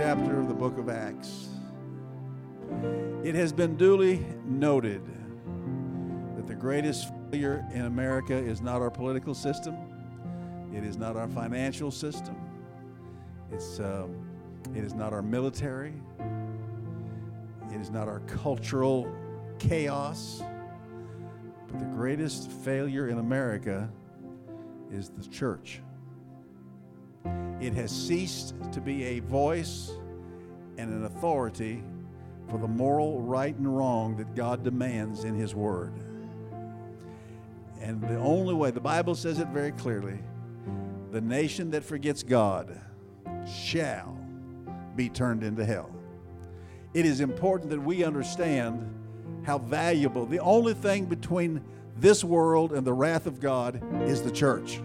chapter of the book of Acts. It has been duly noted that the greatest failure in America is not our political system. It is not our financial system. It is not our military. It is not our cultural chaos. But the greatest failure in America is the church. It has ceased to be a voice and an authority for the moral right and wrong that God demands in His Word. And the only way, the Bible says it very clearly, the nation that forgets God shall be turned into hell. It is important that we understand how valuable, the only thing between this world and the wrath of God is the church.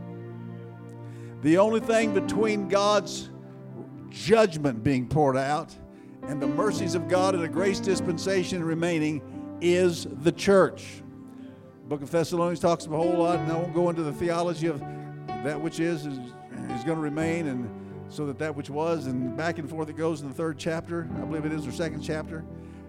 The only thing between God's judgment being poured out and the mercies of God and a grace dispensation remaining is the church. The book of Thessalonians talks a whole lot, and I won't go into the theology of that which is going to remain, and so that which was, and back and forth it goes in the third chapter, I believe it is, or second chapter.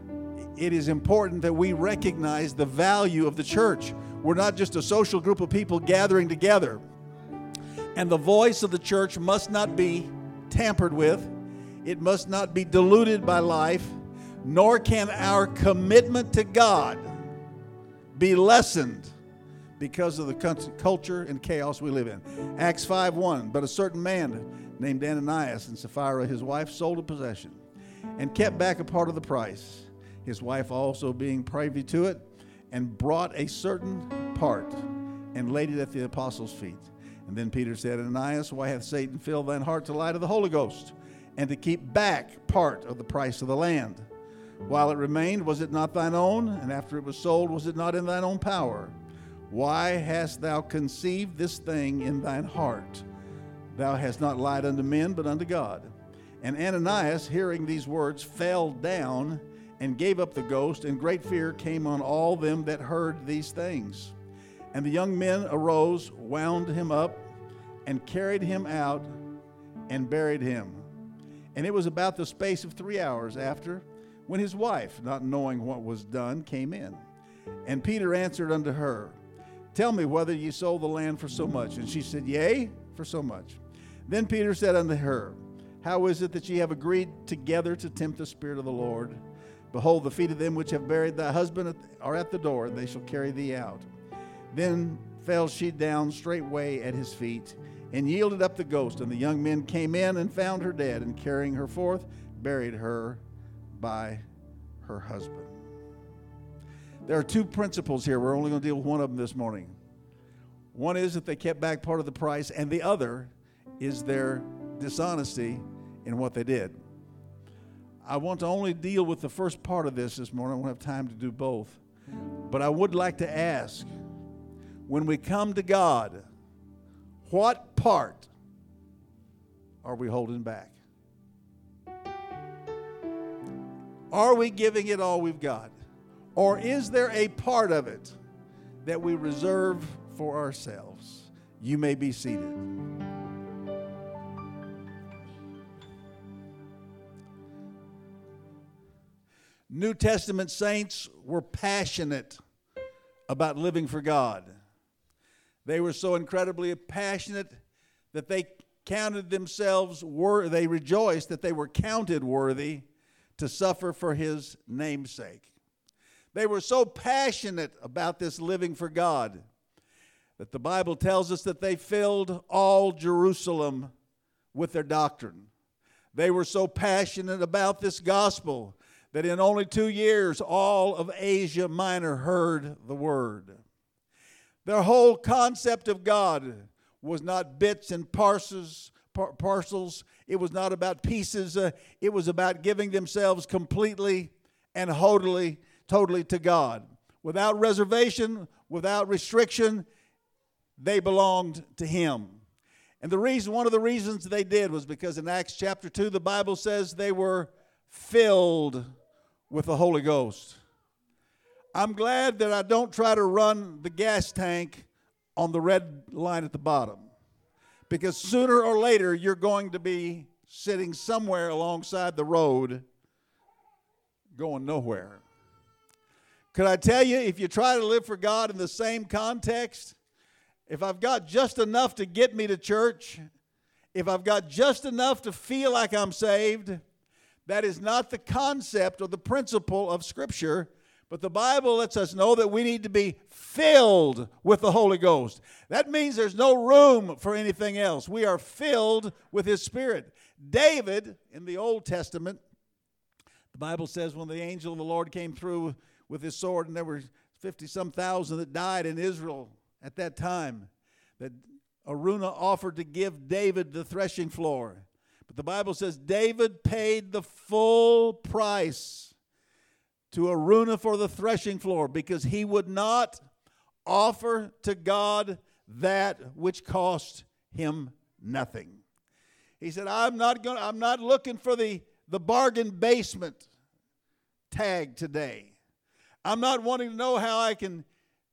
It is important that we recognize the value of the church. We're not just a social group of people gathering together. And the voice of the church must not be tampered with. It must not be diluted by life, nor can our commitment to God be lessened because of the culture and chaos we live in. Acts 5:1, but a certain man named Ananias and Sapphira, his wife, sold a possession and kept back a part of the price. His wife also being privy to it, and brought a certain part and laid it at the apostles' feet. And then Peter said, Ananias, why hath Satan filled thine heart to lie to the Holy Ghost, and to keep back part of the price of the land? While it remained, was it not thine own? And after it was sold, was it not in thine own power? Why hast thou conceived this thing in thine heart? Thou hast not lied unto men, but unto God. And Ananias, hearing these words, fell down and gave up the ghost, and great fear came on all them that heard these things. And the young men arose, wound him up, and carried him out, and buried him. And it was about the space of 3 hours after, when his wife, not knowing what was done, came in. And Peter answered unto her, Tell me whether ye sold the land for so much. And she said, Yea, for so much. Then Peter said unto her, How is it that ye have agreed together to tempt the Spirit of the Lord? Behold, the feet of them which have buried thy husband are at the door, and they shall carry thee out. Then fell she down straightway at his feet, and yielded up the ghost. And the young men came in and found her dead, and carrying her forth, buried her by her husband. There are two principles here. We're only going to deal with one of them this morning. One is that they kept back part of the price, and the other is their dishonesty in what they did. I want to only deal with the first part of this morning. I won't have time to do both. But I would like to ask, when we come to God, what part are we holding back? Are we giving it all we've got? Or is there a part of it that we reserve for ourselves? You may be seated. New Testament saints were passionate about living for God. They were so incredibly passionate that they counted themselves they rejoiced that they were counted worthy to suffer for His name's sake. They were so passionate about this living for God that the Bible tells us that they filled all Jerusalem with their doctrine. They were so passionate about this gospel that in only 2 years, all of Asia Minor heard the word. Their whole concept of God was not bits and parcels. It was not about pieces. It was about giving themselves completely and totally to God. Without reservation, without restriction, they belonged to Him. And one of the reasons they did was because in Acts chapter 2, the Bible says they were filled with the Holy Ghost. I'm glad that I don't try to run the gas tank on the red line at the bottom, because sooner or later you're going to be sitting somewhere alongside the road going nowhere. Could I tell you, if you try to live for God in the same context, if I've got just enough to get me to church, if I've got just enough to feel like I'm saved, that is not the concept or the principle of Scripture. But the Bible lets us know that we need to be filled with the Holy Ghost. That means there's no room for anything else. We are filled with His Spirit. David, in the Old Testament, the Bible says when the angel of the Lord came through with his sword, and there were 50-some thousand that died in Israel at that time, that Araunah offered to give David the threshing floor. But the Bible says David paid the full price to Araunah for the threshing floor because he would not offer to God that which cost him nothing. He said, I'm not looking for the bargain basement tag today. I'm not wanting to know how I can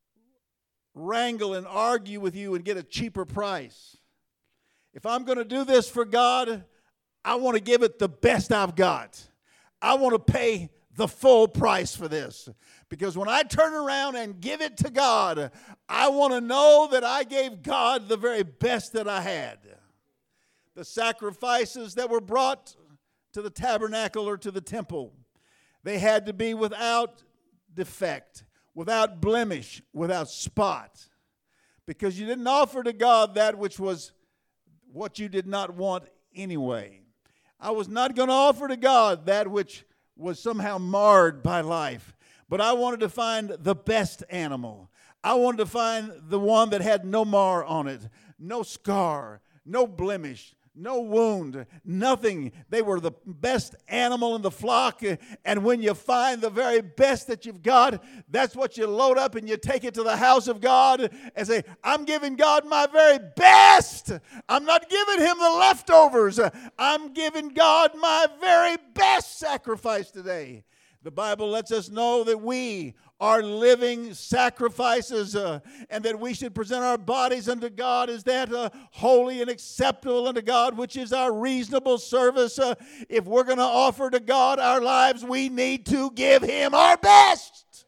wrangle and argue with you and get a cheaper price. If I'm going to do this for God, I want to give it the best I've got. I want to pay the full price for this. Because when I turn around and give it to God, I want to know that I gave God the very best that I had. The sacrifices that were brought to the tabernacle or to the temple, they had to be without defect, without blemish, without spot. Because you didn't offer to God that which was what you did not want anyway. I was not going to offer to God that which was somehow marred by life. But I wanted to find the best animal. I wanted to find the one that had no mar on it, no scar, no blemish, no wound, nothing. They were the best animal in the flock. And when you find the very best that you've got, that's what you load up and you take it to the house of God and say, I'm giving God my very best. I'm not giving Him the leftovers. I'm giving God my very best sacrifice today. The Bible lets us know that we are living sacrifices and that we should present our bodies unto God as that holy and acceptable unto God, which is our reasonable service. If we're going to offer to God our lives, we need to give Him our best.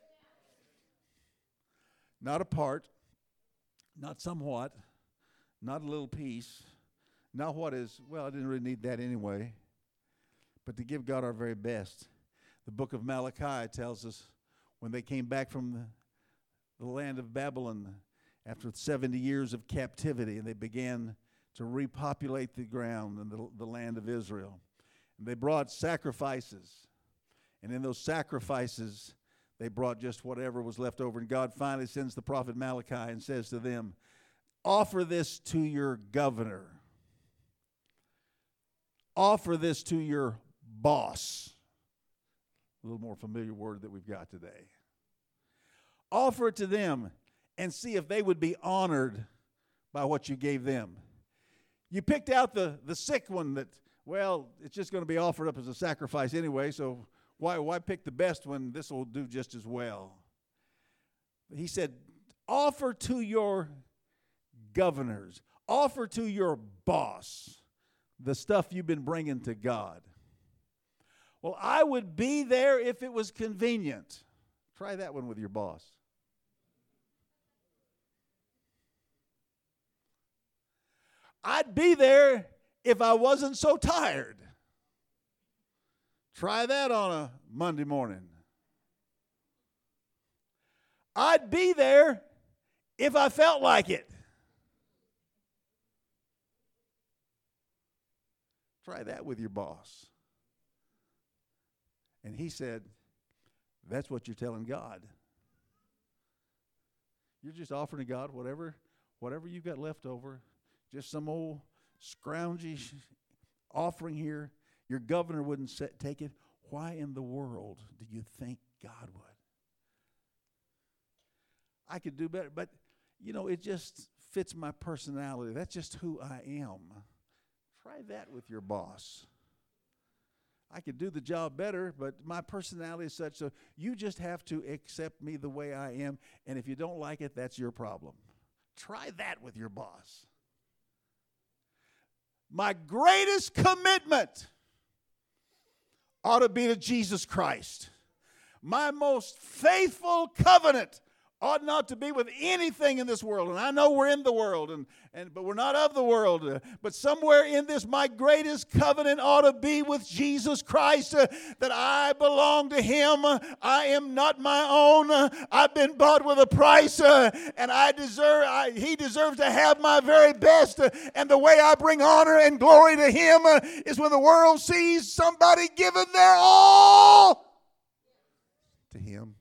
Not a part, not somewhat, not a little piece, not what is, well, I didn't really need that anyway, but to give God our very best. The book of Malachi tells us when they came back from the land of Babylon after 70 years of captivity, and they began to repopulate the ground and the land of Israel. And they brought sacrifices. And in those sacrifices, they brought just whatever was left over. And God finally sends the prophet Malachi and says to them, offer this to your governor. Offer this to your boss. A little more familiar word that we've got today. Offer it to them and see if they would be honored by what you gave them. You picked out the sick one that, well, it's just going to be offered up as a sacrifice anyway, so why pick the best one? This will do just as well. He said, offer to your governors, offer to your boss the stuff you've been bringing to God. Well, I would be there if it was convenient. Try that one with your boss. I'd be there if I wasn't so tired. Try that on a Monday morning. I'd be there if I felt like it. Try that with your boss. And he said, that's what you're telling God. You're just offering to God whatever you've got left over. Just some old scroungy offering here. Your governor wouldn't take it. Why in the world do you think God would? I could do better, but, it just fits my personality. That's just who I am. Try that with your boss. I could do the job better, but my personality is such, so you just have to accept me the way I am, and if you don't like it, that's your problem. Try that with your boss. my greatest commitment ought to be to Jesus Christ. My most faithful covenant ought not to be with anything in this world. And I know we're in the world, but we're not of the world. But somewhere in this, my greatest covenant ought to be with Jesus Christ, that I belong to Him. I am not my own. I've been bought with a price, and He deserves to have my very best. And the way I bring honor and glory to Him is when the world sees somebody giving their all to Him.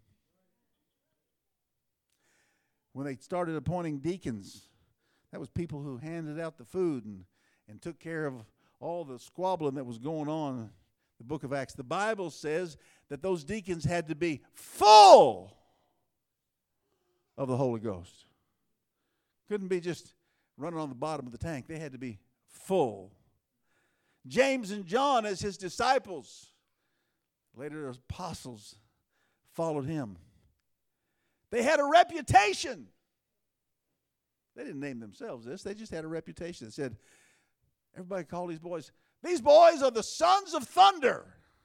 When they started appointing deacons, that was people who handed out the food and took care of all the squabbling that was going on in the book of Acts. The Bible says that those deacons had to be full of the Holy Ghost. Couldn't be just running on the bottom of the tank. They had to be full. James and John, as his disciples, later as apostles, followed him. They had a reputation. They didn't name themselves this. They just had a reputation. They said, everybody called these boys are the sons of thunder.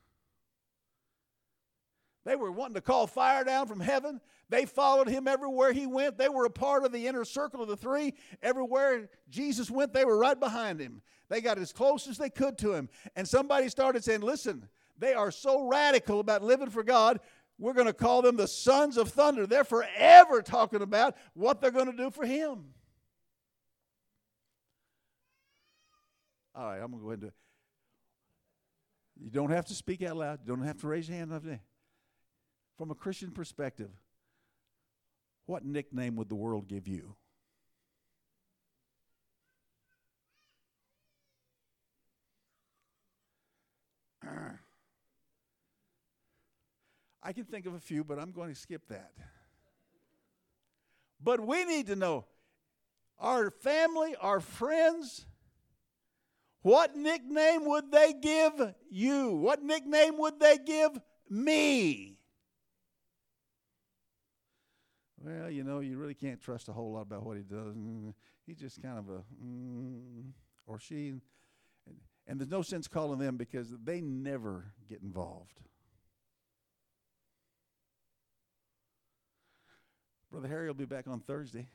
They were wanting to call fire down from heaven. They followed him everywhere he went. They were a part of the inner circle of the three. Everywhere Jesus went, they were right behind him. They got as close as they could to him. And somebody started saying, listen, they are so radical about living for God, we're going to call them the sons of thunder. They're forever talking about what they're going to do for him. All right, I'm going to go ahead and do it. You don't have to speak out loud. You don't have to raise your hand. From a Christian perspective, what nickname would the world give you? I can think of a few, but I'm going to skip that. But we need to know, our family, our friends, what nickname would they give you? What nickname would they give me? Well, you really can't trust a whole lot about what he does. He's just kind of or she. And there's no sense calling them because they never get involved. Brother Harry will be back on Thursday.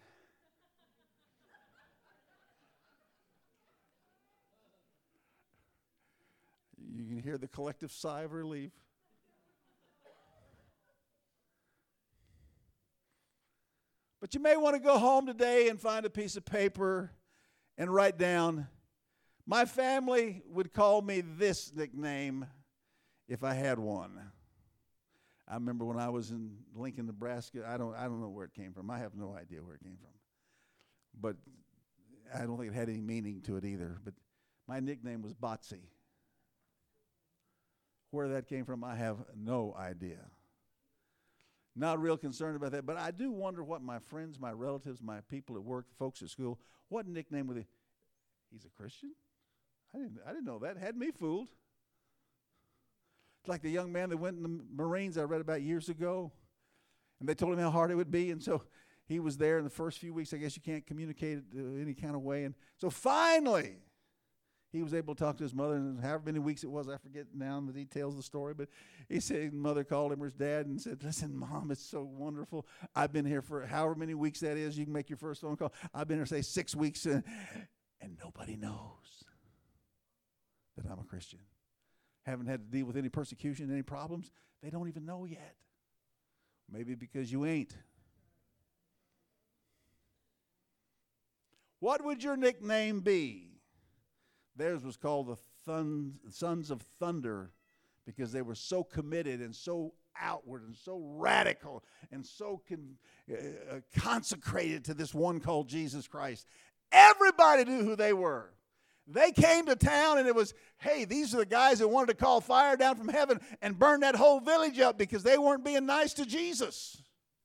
You can hear the collective sigh of relief. But you may want to go home today and find a piece of paper and write down, my family would call me this nickname if I had one. I remember when I was in Lincoln, Nebraska, I don't know where it came from. I have no idea where it came from. But I don't think it had any meaning to it either. But my nickname was Botsy. Where that came from, I have no idea. Not real concerned about that, but I do wonder what my friends, my relatives, my people at work, folks at school, what nickname would they? He's a Christian? I didn't know that. Had me fooled. It's like the young man that went in the Marines I read about years ago, and they told him how hard it would be, and so he was there in the first few weeks. I guess you can't communicate it any kind of way, and so finally he was able to talk to his mother, and however many weeks it was, I forget now the details of the story, but he said mother called him or his dad and said, listen, Mom, it's so wonderful. I've been here for however many weeks that is. You can make your first phone call. I've been here, say, 6 weeks, and nobody knows that I'm a Christian. Haven't had to deal with any persecution, any problems. They don't even know yet. Maybe because you ain't. What would your nickname be? Theirs was called the Sons of Thunder because they were so committed and so outward and so radical and so consecrated to this one called Jesus Christ. Everybody knew who they were. They came to town and it was, hey, these are the guys that wanted to call fire down from heaven and burn that whole village up because they weren't being nice to Jesus.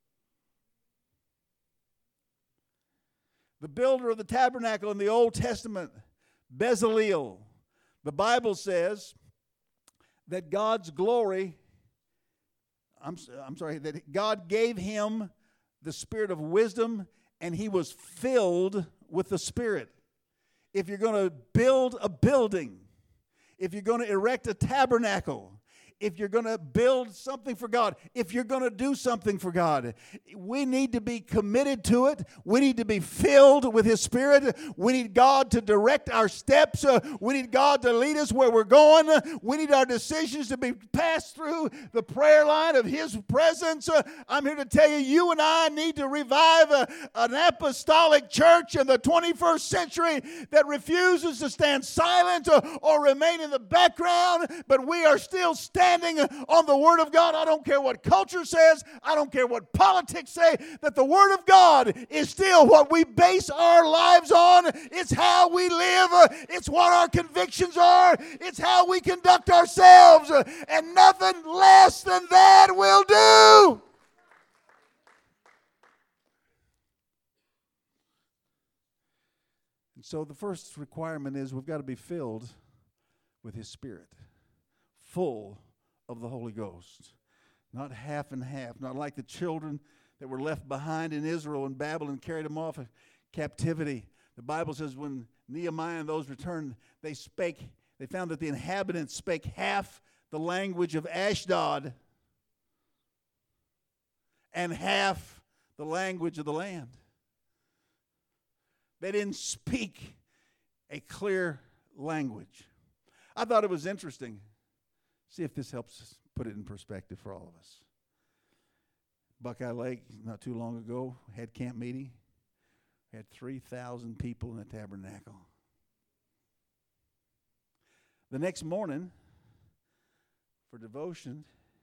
The builder of the tabernacle in the Old Testament, Bezalel, the Bible says that God's glory, that God gave him the spirit of wisdom and he was filled with the Spirit. if you're going to build a building, if you're going to erect a tabernacle, if you're going to build something for God, if you're going to do something for God, we need to be committed to it. We need to be filled with His Spirit. We need God to direct our steps. We need God to lead us where we're going. We need our decisions to be passed through the prayer line of His presence. I'm here to tell you, you and I need to revive an apostolic church in the 21st century that refuses to stand silent or remain in the background, but we are still standing on the Word of God. I don't care what culture says. I don't care what politics say. That the Word of God is still what we base our lives on. It's how we live. It's what our convictions are. It's how we conduct ourselves. And nothing less than that will do. And so the first requirement is we've got to be filled with His Spirit. Full of the Holy Ghost. Not half and half. Not like the children that were left behind in Israel and Babylon carried them off of captivity. The Bible says when Nehemiah and those returned, they found that the inhabitants spake half the language of Ashdod and half the language of the land. They didn't speak a clear language. I thought it was interesting. See if this helps us put it in perspective for all of us. Buckeye Lake, not too long ago, had camp meeting. We had 3,000 people in the tabernacle. The next morning, for devotion,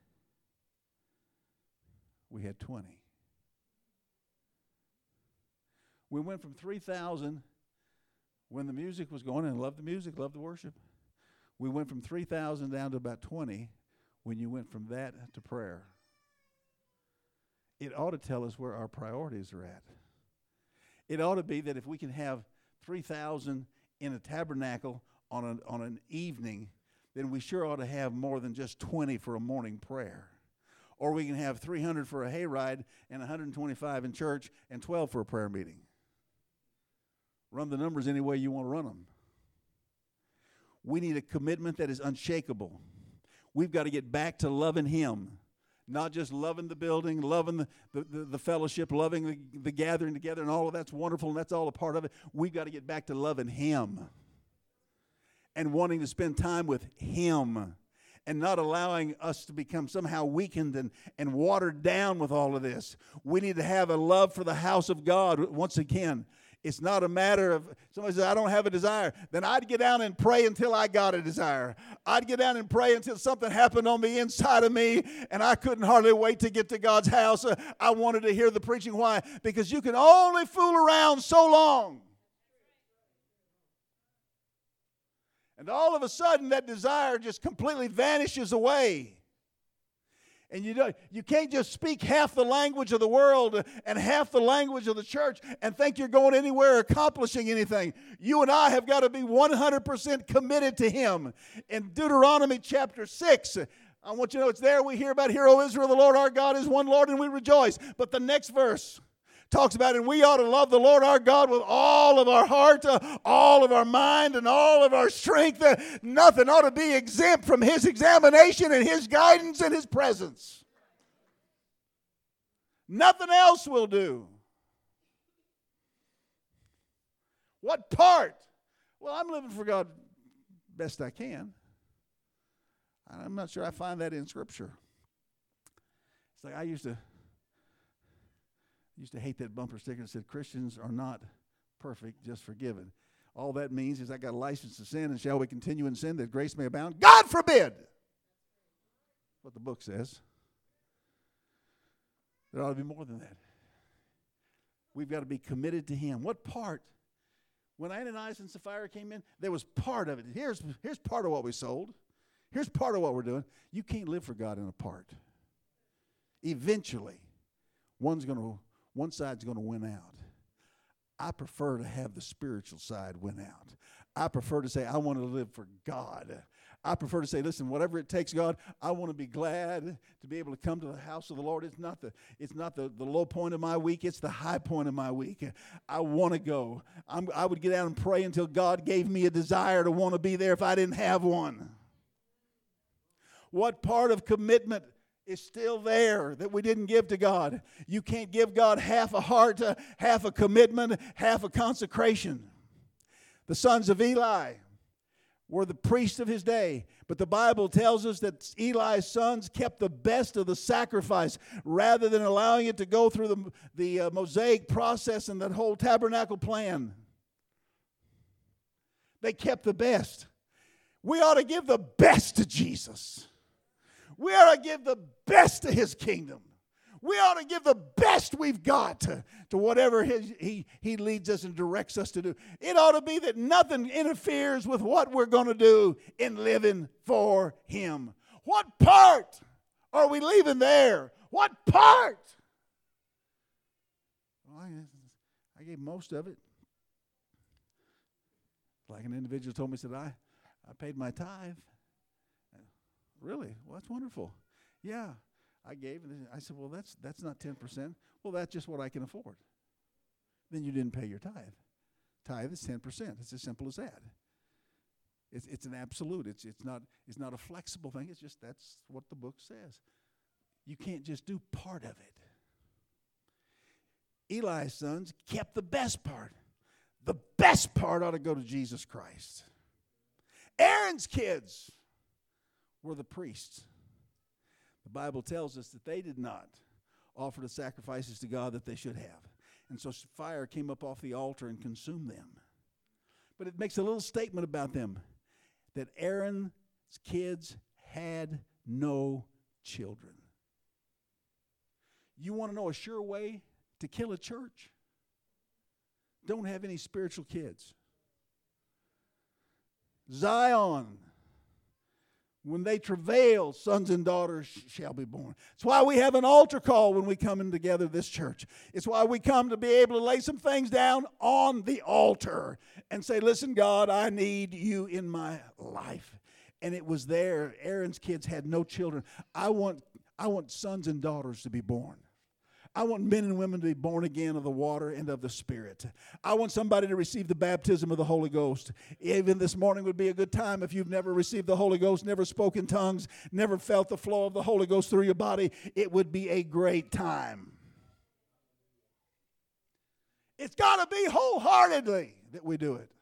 we had 20. We went from 3,000 when the music was going, and loved the music, loved the worship. We went from 3,000 down to about 20 when you went from that to prayer. It ought to tell us where our priorities are at. It ought to be that if we can have 3,000 in a tabernacle on an evening, then we sure ought to have more than just 20 for a morning prayer. Or we can have 300 for a hayride and 125 in church and 12 for a prayer meeting. Run the numbers any way you want to run them. We need a commitment that is unshakable. We've got to get back to loving Him. Not just loving the building, loving the fellowship, loving the gathering together, and all of that's wonderful, and that's all a part of it. We've got to get back to loving Him and wanting to spend time with Him and not allowing us to become somehow weakened and watered down with all of this. We need to have a love for the house of God. Once again, it's not a matter of, somebody says, I don't have a desire. Then I'd get down and pray until I got a desire. I'd get down and pray until something happened on the inside of me, and I couldn't hardly wait to get to God's house. I wanted to hear the preaching. Why? Because you can only fool around so long. And all of a sudden, that desire just completely vanishes away. And you can't just speak half the language of the world and half the language of the church and think you're going anywhere accomplishing anything. You and I have got to be 100% committed to Him. In Deuteronomy chapter 6, I want you to know it's there. We hear about, Hear, O Israel, the Lord our God is one Lord, and we rejoice. But the next verse talks about, and we ought to love the Lord our God with all of our heart, all of our mind, and all of our strength. Nothing ought to be exempt from His examination and His guidance and His presence. Nothing else will do. What part? Well, I'm living for God best I can. I'm not sure I find that in Scripture. It's like I used to hate that bumper sticker that said, Christians are not perfect, just forgiven. All that means is I got a license to sin, and shall we continue in sin that grace may abound? God forbid! What the book says. There ought to be more than that. We've got to be committed to Him. What part? When Ananias and Sapphira came in, there was part of it. Here's part of what we sold. Here's part of what we're doing. You can't live for God in a part. Eventually, one side's going to win out. I prefer to have the spiritual side win out. I prefer to say, I want to live for God. I prefer to say, listen, whatever it takes, God, I want to be glad to be able to come to the house of the Lord. It's not the low point of my week. It's the high point of my week. I want to go. I would get out and pray until God gave me a desire to want to be there if I didn't have one. What part of commitment is still there that we didn't give to God? You can't give God half a heart, half a commitment, half a consecration. The sons of Eli were the priests of his day. But the Bible tells us that Eli's sons kept the best of the sacrifice rather than allowing it to go through the Mosaic process and that whole tabernacle plan. They kept the best. We ought to give the best to Jesus. We ought to give the best to his kingdom. We ought to give the best we've got to whatever he leads us and directs us to do. It ought to be that nothing interferes with what we're going to do in living for him. What part are we leaving there? What part? Well, I gave most of it. Like an individual told me, said, I paid my tithe. Really? Well, that's wonderful. Yeah. I gave, and I said, well, that's not 10%. Well, that's just what I can afford. Then you didn't pay your tithe. Tithe is 10%. It's as simple as that. It's an absolute. It's not a flexible thing. It's just that's what the book says. You can't just do part of it. Eli's sons kept the best part. The best part ought to go to Jesus Christ. Aaron's kids were the priests. The Bible tells us that they did not offer the sacrifices to God that they should have. And so fire came up off the altar and consumed them. But it makes a little statement about them, that Aaron's kids had no children. You want to know a sure way to kill a church? Don't have any spiritual kids. Zion, when they travail, sons and daughters shall be born. It's why we have an altar call when we come in together this church. It's why we come to be able to lay some things down on the altar and say, listen, God, I need you in my life. And it was there. Aaron's kids had no children. I want sons and daughters to be born. I want men and women to be born again of the water and of the Spirit. I want somebody to receive the baptism of the Holy Ghost. Even this morning would be a good time if you've never received the Holy Ghost, never spoken in tongues, never felt the flow of the Holy Ghost through your body. It would be a great time. It's got to be wholeheartedly that we do it.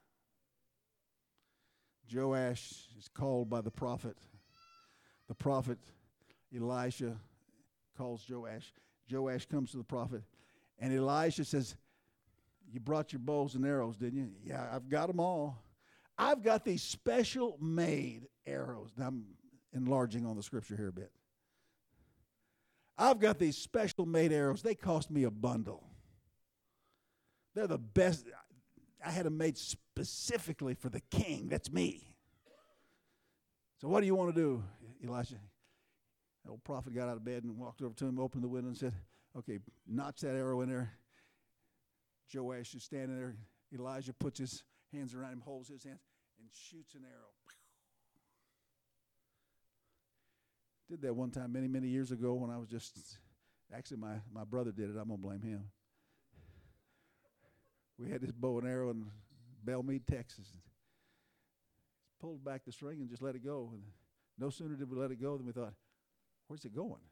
Joash is called by the prophet. The prophet Elisha calls Joash. Joash comes to the prophet, and Elisha says, you brought your bows and arrows, didn't you? Yeah, I've got them all. I've got these special made arrows. Now, I'm enlarging on the scripture here a bit. I've got these special made arrows. They cost me a bundle. They're the best. I had them made specifically for the king. That's me. So what do you want to do, Elisha? The old prophet got out of bed and walked over to him, opened the window and said, okay, notch that arrow in there. Joash is standing there. Elijah puts his hands around him, holds his hands, and shoots an arrow. Did that one time many, many years ago when I was actually my brother did it. I'm going to blame him. We had this bow and arrow in Belmead, Texas. Pulled back the string and just let it go. And no sooner did we let it go than we thought, where's it going?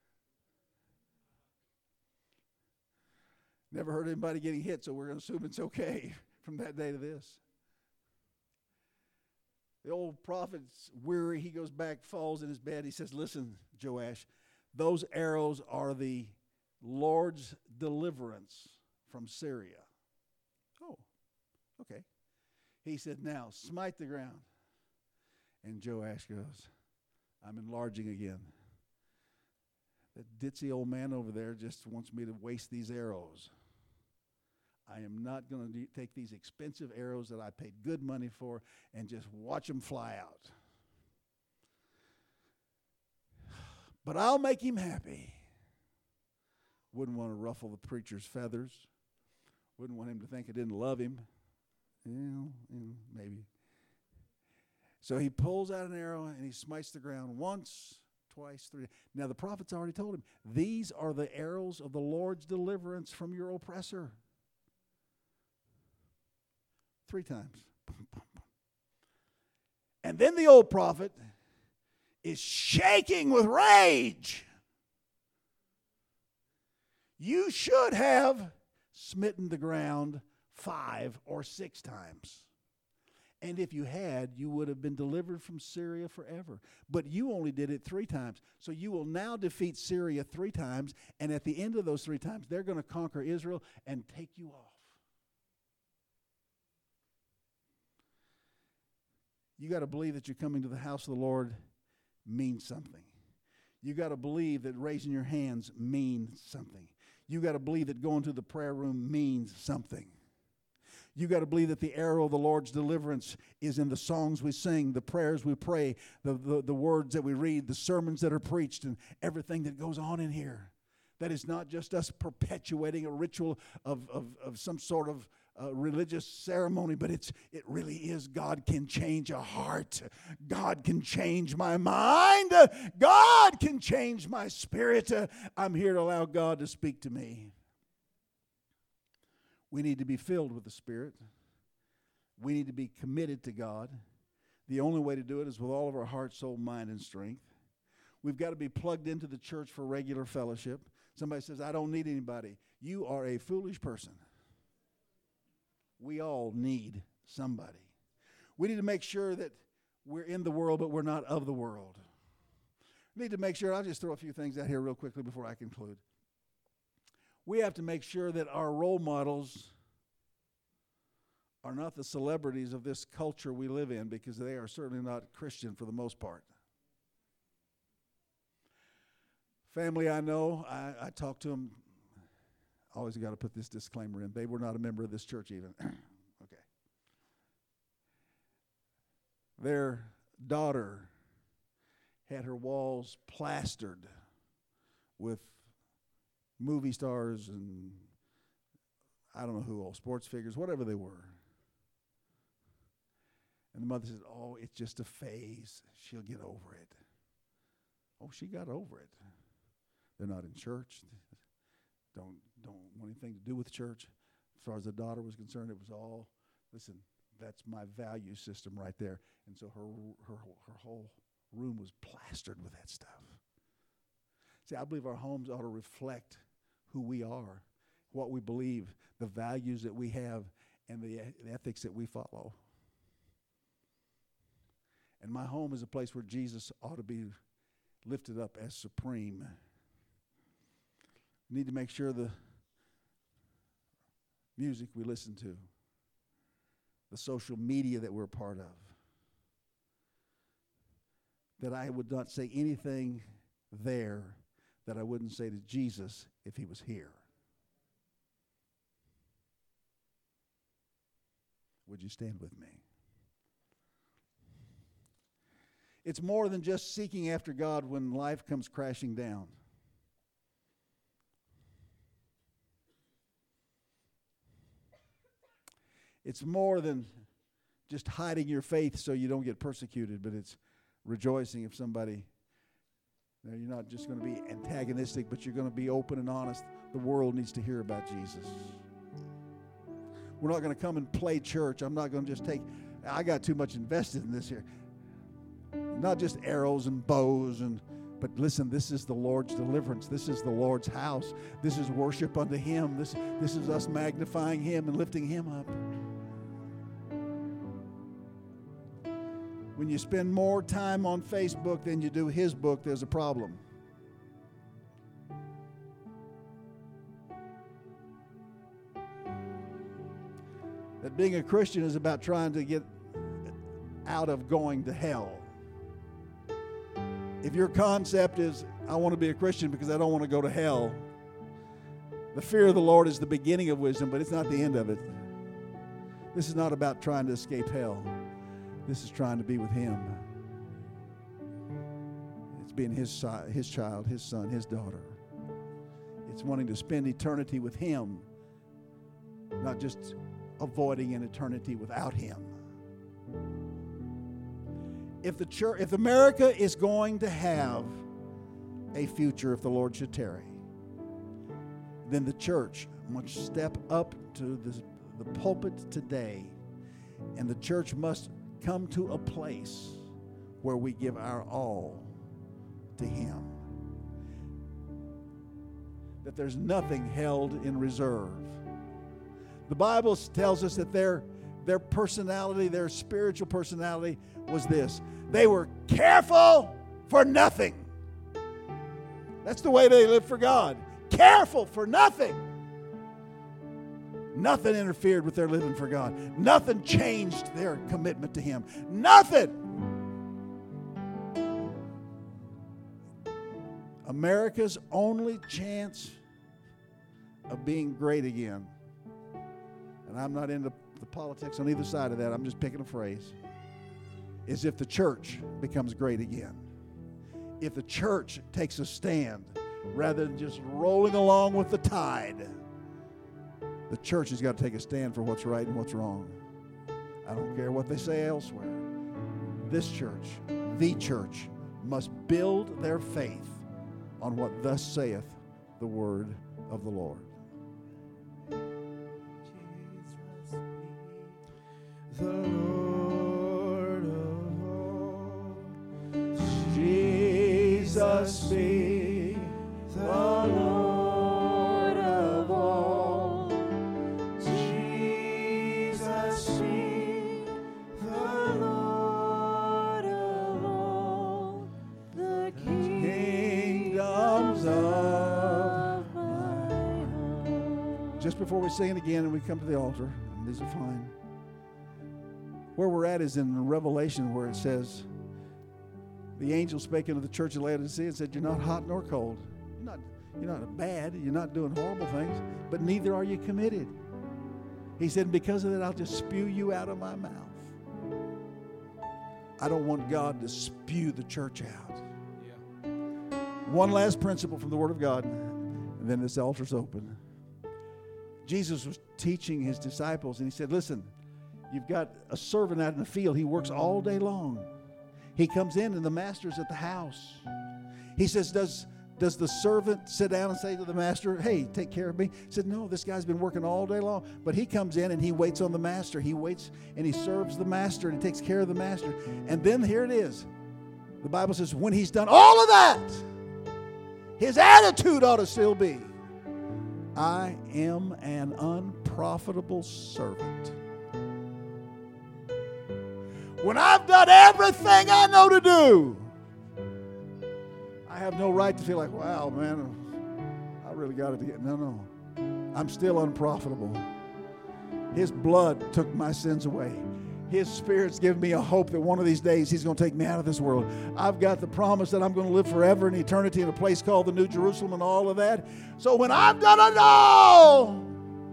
Never heard anybody getting hit, so we're going to assume it's okay from that day to this. The old prophet's weary. He goes back, falls in his bed. He says, listen, Joash, those arrows are the Lord's deliverance from Syria. Oh, okay. He said, now, smite the ground. And Joash goes, I'm enlarging again. That ditzy old man over there just wants me to waste these arrows. I am not going to take these expensive arrows that I paid good money for and just watch them fly out. But I'll make him happy. Wouldn't want to ruffle the preacher's feathers. Wouldn't want him to think I didn't love him. Maybe. So he pulls out an arrow and he smites the ground once, twice, three. Now the prophet's already told him, these are the arrows of the Lord's deliverance from your oppressor. 3 times. And then the old prophet is shaking with rage. You should have smitten the ground 5 or 6 times. And if you had, you would have been delivered from Syria forever. But you only did it 3 times. So you will now defeat Syria 3 times. And at the end of those 3 times, they're going to conquer Israel and take you off. You got to believe that you're coming to the house of the Lord means something. You got to believe that raising your hands means something. You got to believe that going to the prayer room means something. You got to believe that the arrow of the Lord's deliverance is in the songs we sing, the prayers we pray, the words that we read, the sermons that are preached, and everything that goes on in here. That is not just us perpetuating a ritual of some sort of religious ceremony, but it really is. God can change a heart. God can change my mind. God can change my spirit. I'm here to allow God to speak to me. We need to be filled with the Spirit. We need to be committed to God. The only way to do it is with all of our heart, soul, mind, and strength. We've got to be plugged into the church for regular fellowship. Somebody says, I don't need anybody. You are a foolish person. We all need somebody. We need to make sure that we're in the world, but we're not of the world. We need to make sure, I'll just throw a few things out here real quickly before I conclude. We have to make sure that our role models are not the celebrities of this culture we live in, because they are certainly not Christian for the most part. Family I know, I talk to them. Always got to put this disclaimer in. They were not a member of this church even. Okay. Their daughter had her walls plastered with movie stars and I don't know who all, sports figures, whatever they were. And the mother said, oh, it's just a phase. She'll get over it. Oh, she got over it. They're not in church. Don't want anything to do with church. As far as the daughter was concerned, it was all, listen, that's my value system right there. And so her whole room was plastered with that stuff. See, I believe our homes ought to reflect who we are, what we believe, the values that we have, and the ethics that we follow. And my home is a place where Jesus ought to be lifted up as supreme. We need to make sure the music we listen to, the social media that we're a part of, that I would not say anything there that I wouldn't say to Jesus if he was here. Would you stand with me? It's more than just seeking after God when life comes crashing down. It's more than just hiding your faith so you don't get persecuted, but it's rejoicing if somebody, you're not just going to be antagonistic, but you're going to be open and honest. The world needs to hear about Jesus. We're not going to come and play church. I'm not going to just I got too much invested in this here. Not just arrows and bows, but listen, this is the Lord's deliverance. This is the Lord's house. This is worship unto him. This is us magnifying him and lifting him up. When you spend more time on Facebook than you do his book, there's a problem. That being a Christian is about trying to get out of going to hell. If your concept is, I want to be a Christian because I don't want to go to hell, the fear of the Lord is the beginning of wisdom, but it's not the end of it. This is not about trying to escape hell. This is trying to be with him. It's being his child, his son, his daughter. It's wanting to spend eternity with him, not just avoiding an eternity without him. if America is going to have a future, if the Lord should tarry, then the church must step up to the pulpit today, and the church must come to a place where we give our all to Him. That there's nothing held in reserve. The Bible tells us that their personality, their spiritual personality was this: they were careful for nothing. That's the way they lived for God. Careful for nothing. Nothing interfered with their living for God. Nothing changed their commitment to Him. Nothing. America's only chance of being great again, and I'm not into the politics on either side of that, I'm just picking a phrase, is if the church becomes great again. If the church takes a stand rather than just rolling along with the tide, the church has got to take a stand for what's right and what's wrong. I don't care what they say elsewhere. This church, the church, must build their faith on what thus saith the word of the Lord. The Lord of all. Jesus be the Lord of all. Jesus be the Lord of all. The kingdoms of my heart. Just before we sing it again and we come to the altar, and these are fine. Where we're at is in Revelation, where it says, the angel spake unto the church of Laodicea and said, you're not hot nor cold. You're not bad. You're not doing horrible things, but neither are you committed. He said, because of that, I'll just spew you out of my mouth. I don't want God to spew the church out. Yeah. One last principle from the Word of God, and then this altar's open. Jesus was teaching His disciples, and He said, listen, you've got a servant out in the field. He works all day long. He comes in and the master's at the house. He says, does the servant sit down and say to the master, hey, take care of me? He said, no, this guy's been working all day long. But he comes in and he waits on the master. He waits and he serves the master and he takes care of the master. And then here it is. The Bible says when he's done all of that, his attitude ought to still be, I am an unprofitable servant. When I've done everything I know to do, I have no right to feel like, wow, man, I really got it together. No. I'm still unprofitable. His blood took my sins away. His Spirit's given me a hope that one of these days He's going to take me out of this world. I've got the promise that I'm going to live forever in eternity in a place called the New Jerusalem and all of that. So when I've done it all,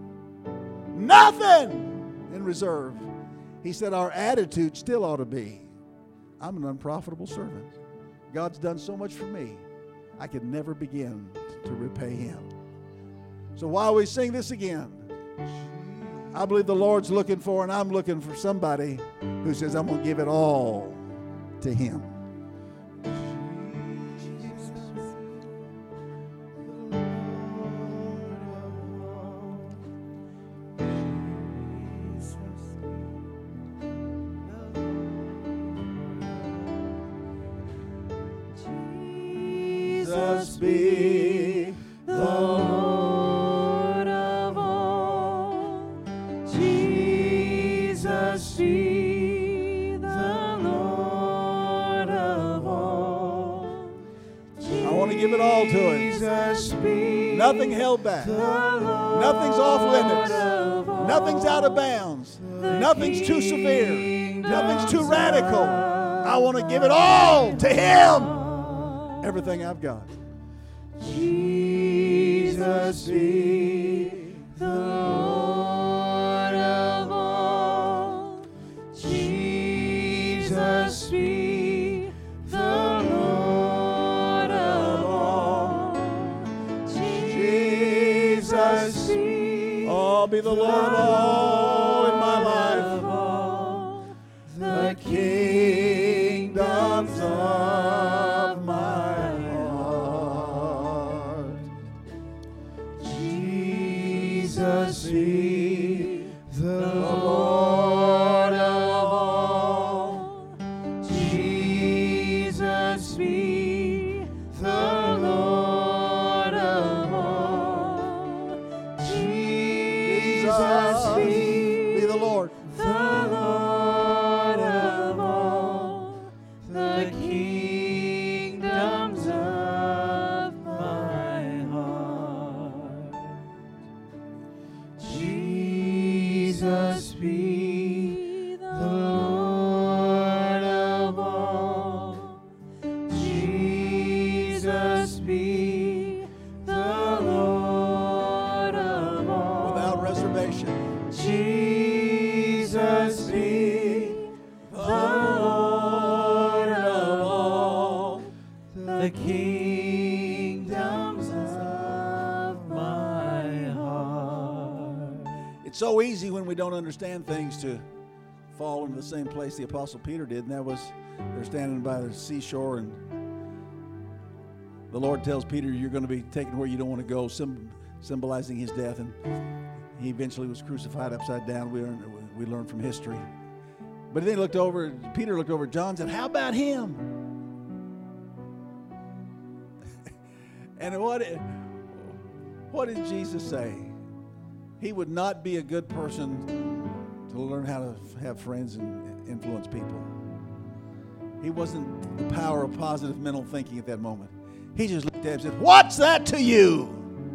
nothing in reserve, He said our attitude still ought to be, I'm an unprofitable servant. God's done so much for me, I could never begin to repay Him. So while we sing this again, I believe the Lord's looking for, and I'm looking for somebody who says, I'm going to give it all to Him. Jesus be the Lord of all. Jesus be the Lord of all. I want to give it all to Him. Nothing held back. Nothing's off limits. Nothing's out of bounds. Nothing's too severe. Nothing's too radical. I want to give it all to Him. Everything I've got. Jesus be the Lord of all. Jesus be the Lord of all. Jesus be, oh, be the Lord of all in my life. The kingdom Jesus be the Lord of all. Jesus be the Lord of all. Jesus be the Lord. the Lord of all the kingdoms of my heart. Jesus be the Lord of all. Jesus be the Lord of all. Without reservation. Jesus be the Lord of all the kingdoms of my heart. It's so easy when we don't understand things to fall into the same place the Apostle Peter did, and that was they're standing by the seashore, and the Lord tells Peter, you're going to be taken where you don't want to go, symbolizing his death, and he eventually was crucified upside down. We learn from history. But then Peter looked over at John and said, how about him? And what did Jesus say? He would not be a good person to learn how to have friends and influence people. He wasn't the power of positive mental thinking at that moment. He just looked at him and said, what's that to you?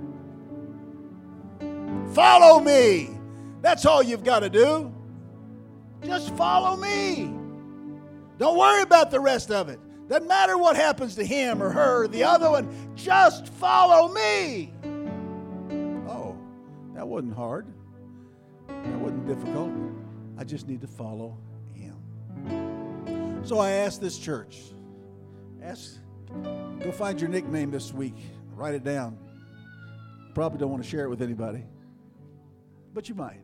Follow me. That's all you've got to do. Just follow me. Don't worry about the rest of it. Doesn't matter what happens to him or her or the other one. Just follow me. Oh, that wasn't hard. That wasn't difficult. I just need to follow him. So I asked this church, go find your nickname this week. Write it down. Probably don't want to share it with anybody, but you might.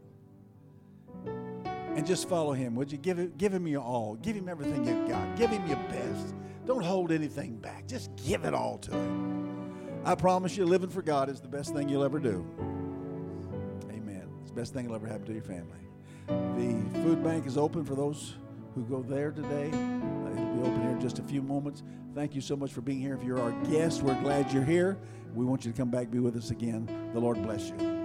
And just follow him, would you? Give him your all. Give him everything you've got. Give him your best. Don't hold anything back. Just give it all to him. I promise you, living for God is the best thing you'll ever do. Amen. It's the best thing that'll ever happen to your family. The food bank is open for those who go there today. It'll be open here in just a few moments. Thank you so much for being here. If you're our guest, we're glad you're here. We want you to come back, be with us again. The Lord bless you.